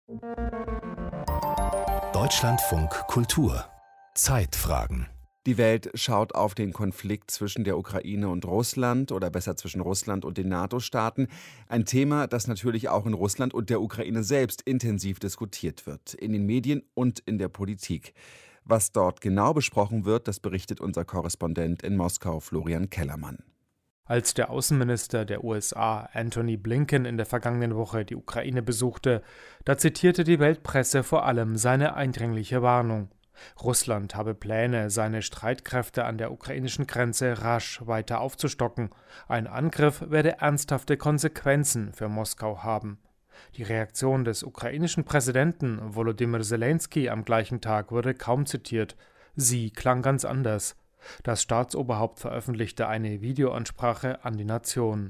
Deutschlandfunk Kultur Zeitfragen. Die Welt schaut auf den Konflikt zwischen der Ukraine und Russland oder besser zwischen Russland und den NATO-Staaten. Ein Thema, das natürlich auch in Russland und der Ukraine selbst intensiv diskutiert wird, in den Medien und in der Politik. Was dort genau besprochen wird, das berichtet unser Korrespondent in Moskau, Florian Kellermann. Als der Außenminister der USA, Antony Blinken, in der vergangenen Woche die Ukraine besuchte, da zitierte die Weltpresse vor allem seine eindringliche Warnung. Russland habe Pläne, seine Streitkräfte an der ukrainischen Grenze rasch weiter aufzustocken. Ein Angriff werde ernsthafte Konsequenzen für Moskau haben. Die Reaktion des ukrainischen Präsidenten Volodymyr Zelensky am gleichen Tag wurde kaum zitiert. Sie klang ganz anders. Das Staatsoberhaupt veröffentlichte eine Videoansprache an die Nation.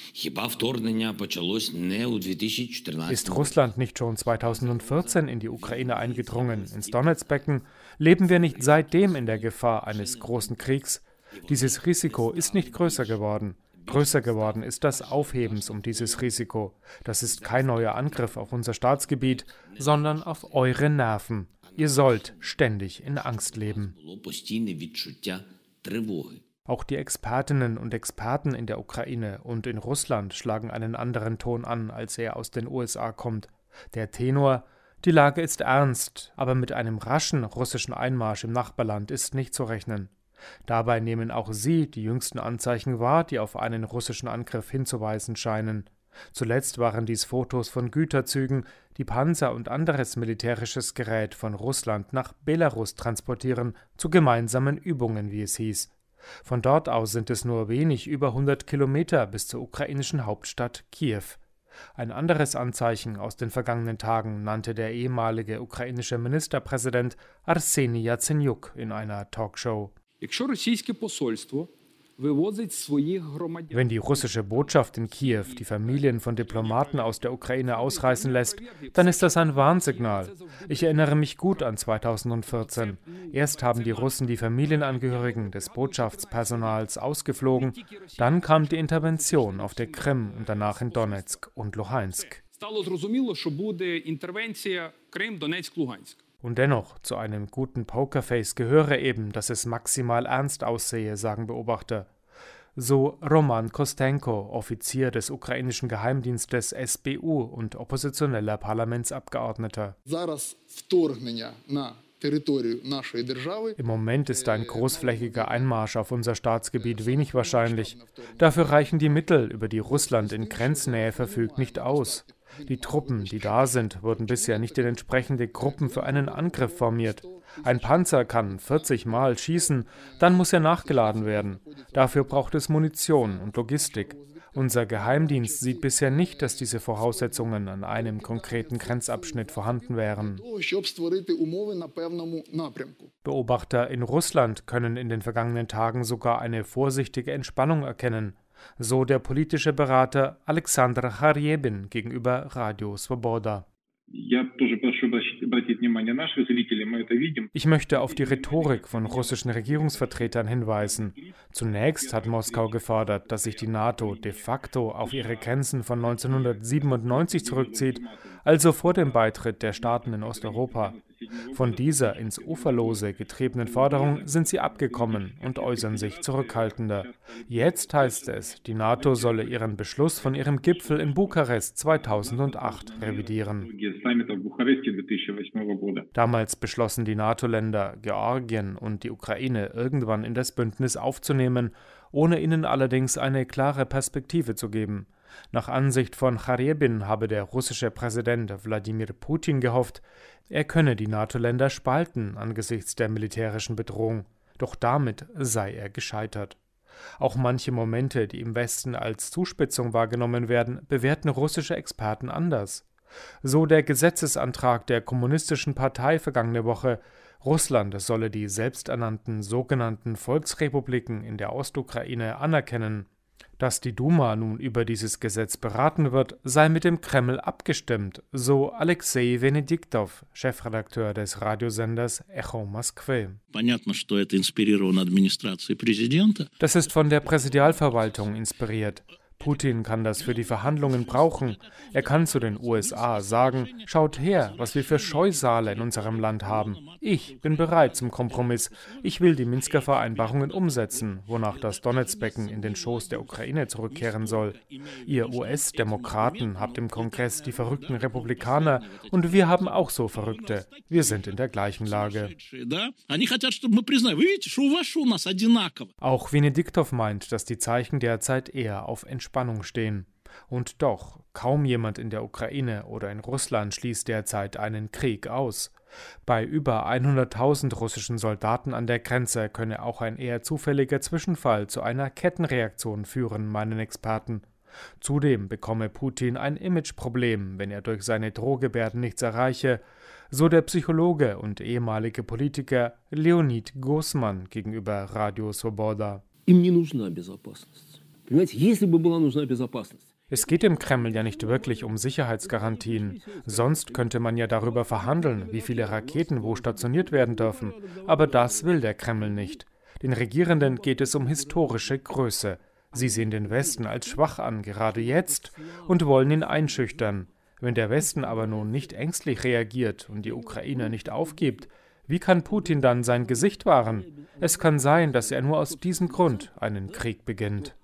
Ist Russland nicht schon 2014 in die Ukraine eingedrungen, ins Donezbecken? Leben wir nicht seitdem in der Gefahr eines großen Kriegs? Dieses Risiko ist nicht größer geworden. Größer geworden ist das Aufhebens um dieses Risiko. Das ist kein neuer Angriff auf unser Staatsgebiet, sondern auf eure Nerven. Ihr sollt ständig in Angst leben. Auch die Expertinnen und Experten in der Ukraine und in Russland schlagen einen anderen Ton an, als er aus den USA kommt. Der Tenor: Die Lage ist ernst, aber mit einem raschen russischen Einmarsch im Nachbarland ist nicht zu rechnen. Dabei nehmen auch sie die jüngsten Anzeichen wahr, die auf einen russischen Angriff hinzuweisen scheinen. Zuletzt waren dies Fotos von Güterzügen, die Panzer und anderes militärisches Gerät von Russland nach Belarus transportieren, zu gemeinsamen Übungen, wie es hieß. Von dort aus sind es nur wenig über 100 Kilometer bis zur ukrainischen Hauptstadt Kiew. Ein anderes Anzeichen aus den vergangenen Tagen nannte der ehemalige ukrainische Ministerpräsident Arseni Jazenjuk in einer Talkshow. Wenn die russische Botschaft in Kiew die Familien von Diplomaten aus der Ukraine ausreisen lässt, dann ist das ein Warnsignal. Ich erinnere mich gut an 2014. Erst haben die Russen die Familienangehörigen des Botschaftspersonals ausgeflogen, dann kam die Intervention auf der Krim und danach in Donezk und Luhansk. Und dennoch, zu einem guten Pokerface gehöre eben, dass es maximal ernst aussehe, sagen Beobachter. So Roman Kostenko, Offizier des ukrainischen Geheimdienstes SBU und oppositioneller Parlamentsabgeordneter. Im Moment ist ein großflächiger Einmarsch auf unser Staatsgebiet wenig wahrscheinlich. Dafür reichen die Mittel, über die Russland in Grenznähe verfügt, nicht aus. Die Truppen, die da sind, wurden bisher nicht in entsprechende Gruppen für einen Angriff formiert. Ein Panzer kann 40 Mal schießen, dann muss er nachgeladen werden. Dafür braucht es Munition und Logistik. Unser Geheimdienst sieht bisher nicht, dass diese Voraussetzungen an einem konkreten Grenzabschnitt vorhanden wären. Beobachter in Russland können in den vergangenen Tagen sogar eine vorsichtige Entspannung erkennen. So der politische Berater Alexander Charyebin gegenüber Radio Svoboda. Ich möchte auf die Rhetorik von russischen Regierungsvertretern hinweisen. Zunächst hat Moskau gefordert, dass sich die NATO de facto auf ihre Grenzen von 1997 zurückzieht, also vor dem Beitritt der Staaten in Osteuropa. Von dieser ins Uferlose getriebenen Forderung sind sie abgekommen und äußern sich zurückhaltender. Jetzt heißt es, die NATO solle ihren Beschluss von ihrem Gipfel in Bukarest 2008 revidieren. Damals beschlossen die NATO-Länder, Georgien und die Ukraine irgendwann in das Bündnis aufzunehmen, ohne ihnen allerdings eine klare Perspektive zu geben. Nach Ansicht von Charyebin habe der russische Präsident Wladimir Putin gehofft, er könne die NATO-Länder spalten angesichts der militärischen Bedrohung. Doch damit sei er gescheitert. Auch manche Momente, die im Westen als Zuspitzung wahrgenommen werden, bewerten russische Experten anders. So der Gesetzesantrag der Kommunistischen Partei vergangene Woche, Russland solle die selbsternannten sogenannten Volksrepubliken in der Ostukraine anerkennen. Dass die Duma nun über dieses Gesetz beraten wird, sei mit dem Kreml abgestimmt, so Alexei Venediktov, Chefredakteur des Radiosenders Echo Moskwy. Das ist von der Präsidialverwaltung inspiriert. Putin kann das für die Verhandlungen brauchen. Er kann zu den USA sagen, schaut her, was wir für Scheusale in unserem Land haben. Ich bin bereit zum Kompromiss. Ich will die Minsker Vereinbarungen umsetzen, wonach das Donezbecken in den Schoß der Ukraine zurückkehren soll. Ihr US-Demokraten habt im Kongress die verrückten Republikaner und wir haben auch so Verrückte. Wir sind in der gleichen Lage. Auch Venediktov meint, dass die Zeichen derzeit eher auf Entspannung stehen. Und doch, kaum jemand in der Ukraine oder in Russland schließt derzeit einen Krieg aus. Bei über 100.000 russischen Soldaten an der Grenze könne auch ein eher zufälliger Zwischenfall zu einer Kettenreaktion führen, meinen Experten. Zudem bekomme Putin ein Imageproblem, wenn er durch seine Drohgebärden nichts erreiche, so der Psychologe und ehemalige Politiker Leonid Gosman gegenüber Radio Svoboda. Es geht dem Kreml ja nicht wirklich um Sicherheitsgarantien. Sonst könnte man ja darüber verhandeln, wie viele Raketen wo stationiert werden dürfen. Aber das will der Kreml nicht. Den Regierenden geht es um historische Größe. Sie sehen den Westen als schwach an, gerade jetzt, und wollen ihn einschüchtern. Wenn der Westen aber nun nicht ängstlich reagiert und die Ukraine nicht aufgibt, wie kann Putin dann sein Gesicht wahren? Es kann sein, dass er nur aus diesem Grund einen Krieg beginnt.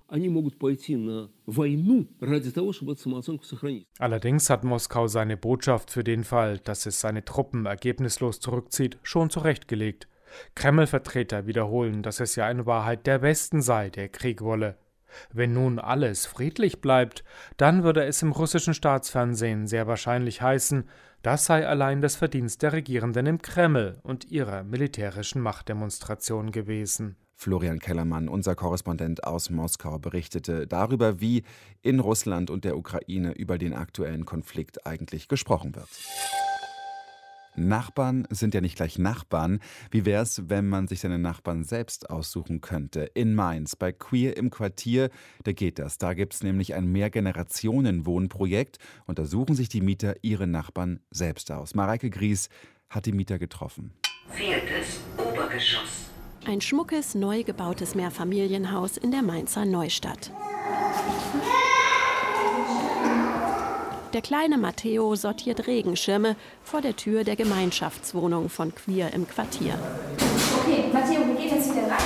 Allerdings hat Moskau seine Botschaft für den Fall, dass es seine Truppen ergebnislos zurückzieht, schon zurechtgelegt. Kreml-Vertreter wiederholen, dass es ja in Wahrheit der Westen sei, der Krieg wolle. Wenn nun alles friedlich bleibt, dann würde es im russischen Staatsfernsehen sehr wahrscheinlich heißen, das sei allein das Verdienst der Regierenden im Kreml und ihrer militärischen Machtdemonstration gewesen. Florian Kellermann, unser Korrespondent aus Moskau, berichtete darüber, wie in Russland und der Ukraine über den aktuellen Konflikt eigentlich gesprochen wird. Nachbarn sind ja nicht gleich Nachbarn. Wie wäre es, wenn man sich seine Nachbarn selbst aussuchen könnte? In Mainz, bei Queer im Quartier, da geht das. Da gibt es nämlich ein Mehrgenerationen-Wohnprojekt und da suchen sich die Mieter ihre Nachbarn selbst aus. Mareike Gries hat die Mieter getroffen. 4. Obergeschoss. Ein schmuckes, neu gebautes Mehrfamilienhaus in der Mainzer Neustadt. Der kleine Matteo sortiert Regenschirme vor der Tür der Gemeinschaftswohnung von Queer im Quartier. Okay, Matteo, wir gehen jetzt wieder rein.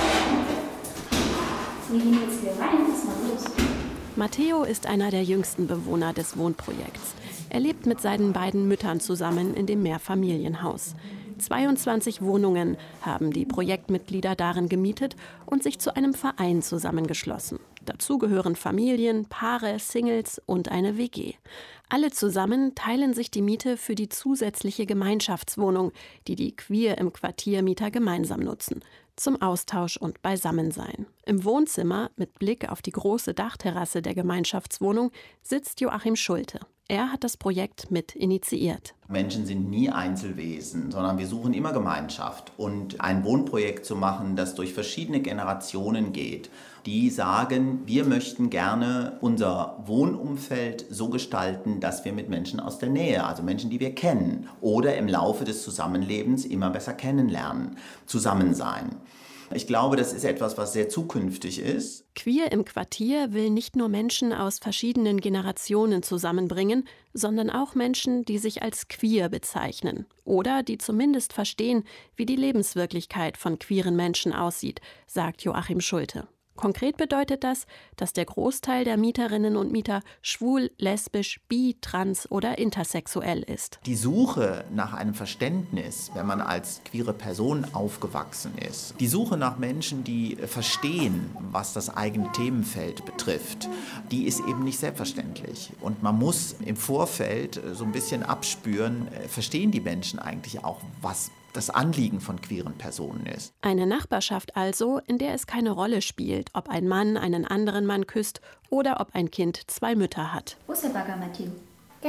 Was mal los? Matteo ist einer der jüngsten Bewohner des Wohnprojekts. Er lebt mit seinen beiden Müttern zusammen in dem Mehrfamilienhaus. 22 Wohnungen haben die Projektmitglieder darin gemietet und sich zu einem Verein zusammengeschlossen. Dazu gehören Familien, Paare, Singles und eine WG. Alle zusammen teilen sich die Miete für die zusätzliche Gemeinschaftswohnung, die die Queer im Quartier-Mieter gemeinsam nutzen, zum Austausch und Beisammensein. Im Wohnzimmer mit Blick auf die große Dachterrasse der Gemeinschaftswohnung sitzt Joachim Schulte. Er hat das Projekt mit initiiert. Menschen sind nie Einzelwesen, sondern wir suchen immer Gemeinschaft. Und ein Wohnprojekt zu machen, das durch verschiedene Generationen geht, die sagen, wir möchten gerne unser Wohnumfeld so gestalten, dass wir mit Menschen aus der Nähe, also Menschen, die wir kennen, oder im Laufe des Zusammenlebens immer besser kennenlernen, zusammen sein. Ich glaube, das ist etwas, was sehr zukünftig ist. Queer im Quartier will nicht nur Menschen aus verschiedenen Generationen zusammenbringen, sondern auch Menschen, die sich als queer bezeichnen oder die zumindest verstehen, wie die Lebenswirklichkeit von queeren Menschen aussieht, sagt Joachim Schulte. Konkret bedeutet das, dass der Großteil der Mieterinnen und Mieter schwul, lesbisch, bi, trans oder intersexuell ist. Die Suche nach einem Verständnis, wenn man als queere Person aufgewachsen ist, die Suche nach Menschen, die verstehen, was das eigene Themenfeld betrifft, die ist eben nicht selbstverständlich. Und man muss im Vorfeld so ein bisschen abspüren, verstehen die Menschen eigentlich auch, was das Anliegen von queeren Personen ist. Eine Nachbarschaft also, in der es keine Rolle spielt, ob ein Mann einen anderen Mann küsst oder ob ein Kind zwei Mütter hat. Wo ist der Bagger, Matteo? Da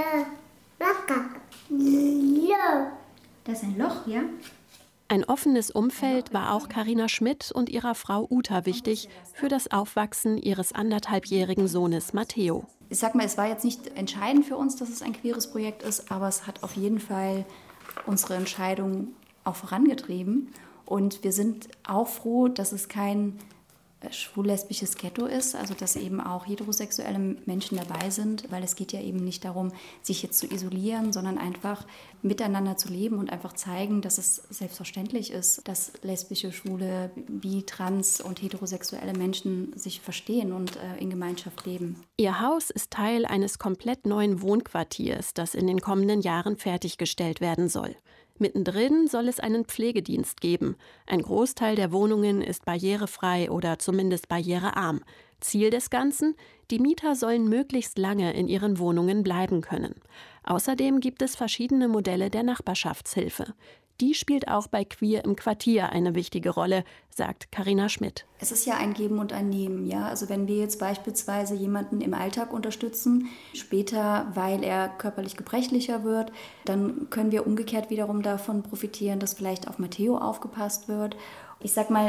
ist ein Loch, ja? Ein offenes Umfeld war auch Carina Schmidt und ihrer Frau Uta wichtig für das Aufwachsen ihres 1,5-jährigen Sohnes Matteo. Ich sag mal, es war jetzt nicht entscheidend für uns, dass es ein queeres Projekt ist, aber es hat auf jeden Fall unsere Entscheidung auch vorangetrieben. Und wir sind auch froh, dass es kein schwul-lesbisches Ghetto ist, also dass eben auch heterosexuelle Menschen dabei sind, weil es geht ja eben nicht darum, sich jetzt zu isolieren, sondern einfach miteinander zu leben und einfach zeigen, dass es selbstverständlich ist, dass lesbische, schwule, bi, trans und heterosexuelle Menschen sich verstehen und in Gemeinschaft leben. Ihr Haus ist Teil eines komplett neuen Wohnquartiers, das in den kommenden Jahren fertiggestellt werden soll. Mittendrin soll es einen Pflegedienst geben. Ein Großteil der Wohnungen ist barrierefrei oder zumindest barrierearm. Ziel des Ganzen? Die Mieter sollen möglichst lange in ihren Wohnungen bleiben können. Außerdem gibt es verschiedene Modelle der Nachbarschaftshilfe. Die spielt auch bei Queer im Quartier eine wichtige Rolle, sagt Carina Schmidt. Es ist ja ein Geben und ein Nehmen, ja. Also wenn wir jetzt beispielsweise jemanden im Alltag unterstützen, später, weil er körperlich gebrechlicher wird, dann können wir umgekehrt wiederum davon profitieren, dass vielleicht auf Matteo aufgepasst wird. Ich sag mal,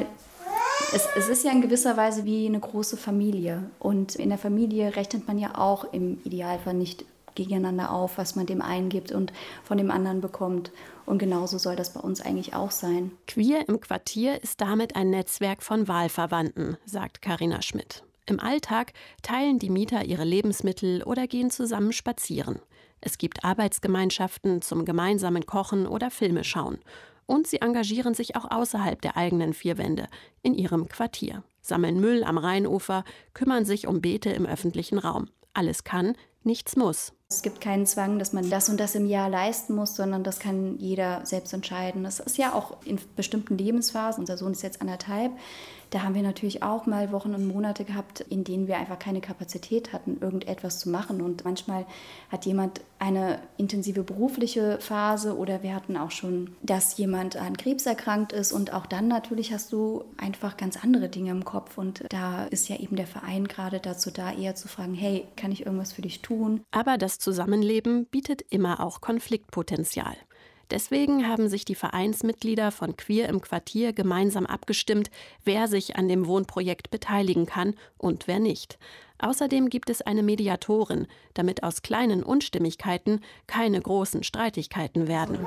es ist ja in gewisser Weise wie eine große Familie. Und in der Familie rechnet man ja auch im Idealfall nicht gegeneinander auf, was man dem einen gibt und von dem anderen bekommt. Und genauso soll das bei uns eigentlich auch sein. Queer im Quartier ist damit ein Netzwerk von Wahlverwandten, sagt Carina Schmidt. Im Alltag teilen die Mieter ihre Lebensmittel oder gehen zusammen spazieren. Es gibt Arbeitsgemeinschaften zum gemeinsamen Kochen oder Filme schauen. Und sie engagieren sich auch außerhalb der eigenen vier Wände, in ihrem Quartier. Sammeln Müll am Rheinufer, kümmern sich um Beete im öffentlichen Raum. Alles kann, nichts muss. Es gibt keinen Zwang, dass man das und das im Jahr leisten muss, sondern das kann jeder selbst entscheiden. Das ist ja auch in bestimmten Lebensphasen. Unser Sohn ist jetzt 1,5. Da haben wir natürlich auch mal Wochen und Monate gehabt, in denen wir einfach keine Kapazität hatten, irgendetwas zu machen. Und manchmal hat jemand eine intensive berufliche Phase oder wir hatten auch schon, dass jemand an Krebs erkrankt ist. Und auch dann natürlich hast du einfach ganz andere Dinge im Kopf. Und da ist ja eben der Verein gerade dazu da, eher zu fragen, hey, kann ich irgendwas für dich tun? Aber das Zusammenleben bietet immer auch Konfliktpotenzial. Deswegen haben sich die Vereinsmitglieder von Queer im Quartier gemeinsam abgestimmt, wer sich an dem Wohnprojekt beteiligen kann und wer nicht. Außerdem gibt es eine Mediatorin, damit aus kleinen Unstimmigkeiten keine großen Streitigkeiten werden.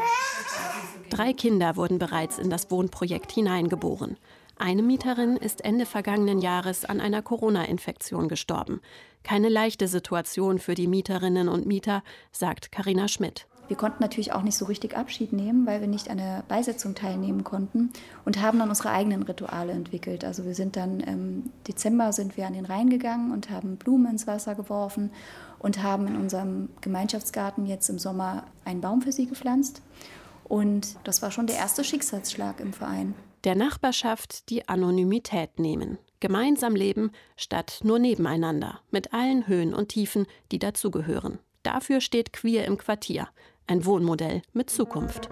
3 Kinder wurden bereits in das Wohnprojekt hineingeboren. Eine Mieterin ist Ende vergangenen Jahres an einer Corona-Infektion gestorben. Keine leichte Situation für die Mieterinnen und Mieter, sagt Carina Schmidt. Wir konnten natürlich auch nicht so richtig Abschied nehmen, weil wir nicht an der Beisetzung teilnehmen konnten und haben dann unsere eigenen Rituale entwickelt. Also wir sind dann im Dezember sind wir an den Rhein gegangen und haben Blumen ins Wasser geworfen und haben in unserem Gemeinschaftsgarten jetzt im Sommer einen Baum für sie gepflanzt. Und das war schon der erste Schicksalsschlag im Verein. Der Nachbarschaft die Anonymität nehmen. Gemeinsam leben statt nur nebeneinander, mit allen Höhen und Tiefen, die dazugehören. Dafür steht Queer im Quartier, ein Wohnmodell mit Zukunft.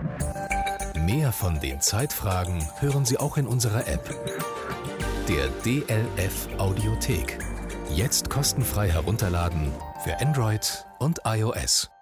Mehr von den Zeitfragen hören Sie auch in unserer App. Der DLF Audiothek. Jetzt kostenfrei herunterladen für Android und iOS.